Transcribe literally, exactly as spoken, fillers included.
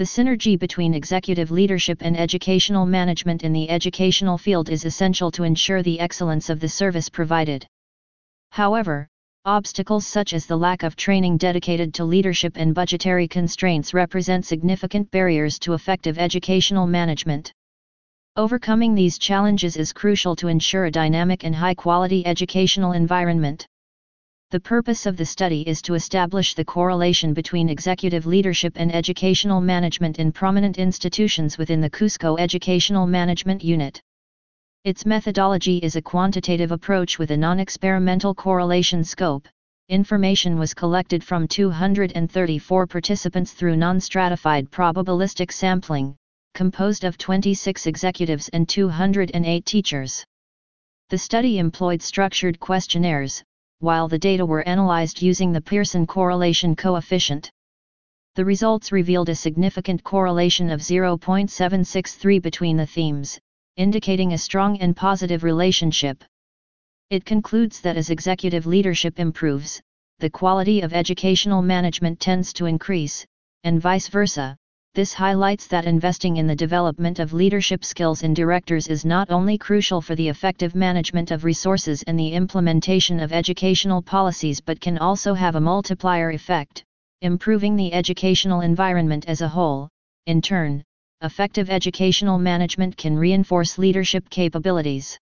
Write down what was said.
The synergy between executive leadership and educational management in the educational field is essential to ensure the excellence of the service provided. However, obstacles such as the lack of training dedicated to leadership and budgetary constraints represent significant barriers to effective educational management. Overcoming these challenges is crucial to ensure a dynamic and high-quality educational environment. The purpose of the study is to establish the correlation between executive leadership and educational management in prominent institutions within the Cusco Educational Management Unit. Its methodology is a quantitative approach with a non-experimental correlation scope. Information was collected from two hundred thirty-four participants through non-stratified probabilistic sampling, composed of twenty-six executives and two hundred eight teachers. The study employed structured questionnaires, while the data were analyzed using the Pearson correlation coefficient. The results revealed a significant correlation of zero point seven six three between the themes, indicating a strong and positive relationship. It concludes that as executive leadership improves, the quality of educational management tends to increase, and vice versa. This highlights that investing in the development of leadership skills in directors is not only crucial for the effective management of resources and the implementation of educational policies but can also have a multiplier effect, improving the educational environment as a whole. In turn, effective educational management can reinforce leadership capabilities.